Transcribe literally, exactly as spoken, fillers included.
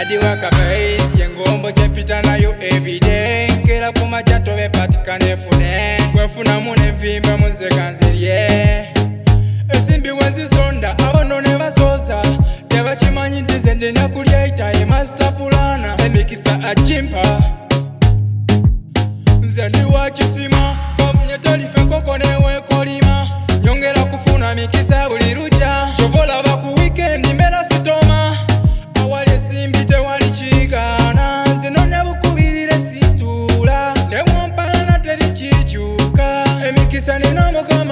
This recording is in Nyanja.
Lady waka face yengombo chepita nayo everyday Nkera kumachato bepatika nefune Kwefuna mune mvimba muzeka nzirye Esimbi wenzi sonda abono ne basoza Teba chimanyi ntize ndina kulya itaye master pulana Emikisa ajimpa Nzendi wachisima Komnye talife koko newe kolima Nyongera kufuna mikisa buli ruja Chovola baku weekend mera sitoma Awali simbi te wali chigana Zinone bukubirire situla Lewa mpana teri chichuka Emikisa nino mokoma